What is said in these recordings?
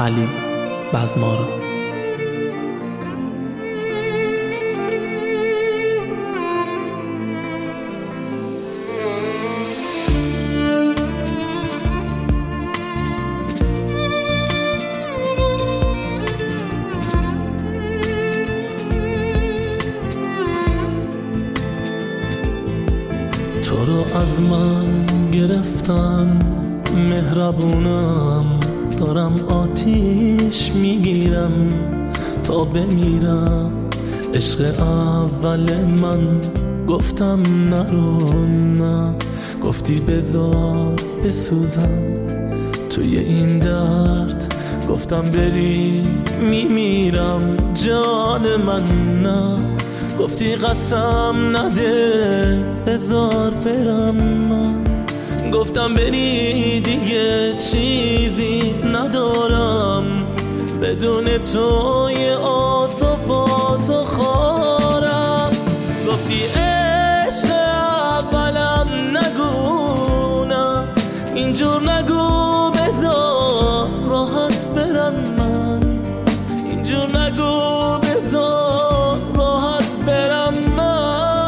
علی بزمارا. تو رو از من گرفتن مهربونم، دارم آتیش میگیرم تا بمیرم. عشق اول من گفتم نرو، نه گفتی بذار بسوزم توی این درد. گفتم بری میمیرم جان من، نه گفتی قسم نده بذار برم من. گفتم بری دیگه چیزی ندارم، بدون تو یه آس و پاس و خارم. گفتی عشق اولم نگو، نه اینجور نگو بذار راحت برم من. اینجور نگو بذار راحت برم من.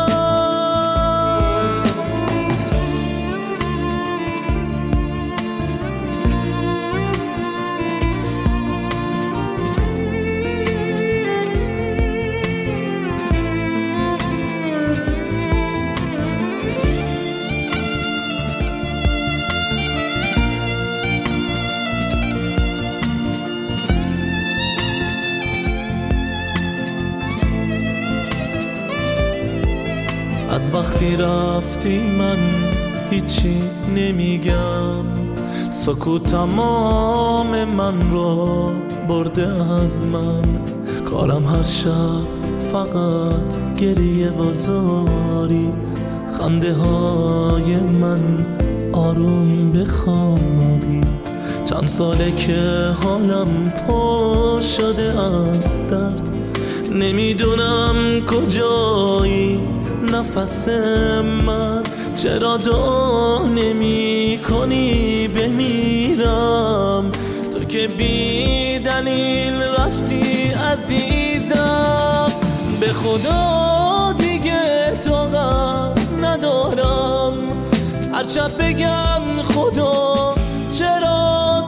از وقتی رفتی من هیچی نمیگم، سکوت تمام من رو برده از من. کارم هر شب فقط گریه و زاری، خنده های من آروم بخوابی. چند ساله که حالم پر شده از درد، نمیدونم کجایی نفس من. چرا دعا نمی کنی بمیرم، تو که بی دلیل رفتی عزیزم. به خدا دیگه طاقت ندارم هر شب بگم خدا چرا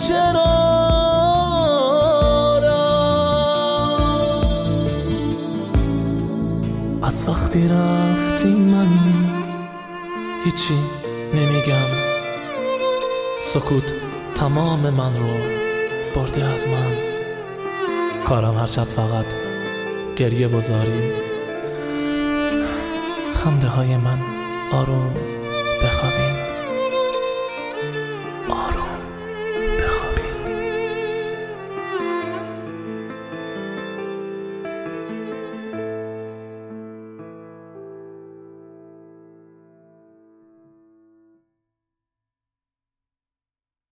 از وقتی رفتی من هیچی نمیگم، سکوت تمام من رو برده از من. کارم هر شب فقط گریه و زاری، خنده های من آروم بخوابیم.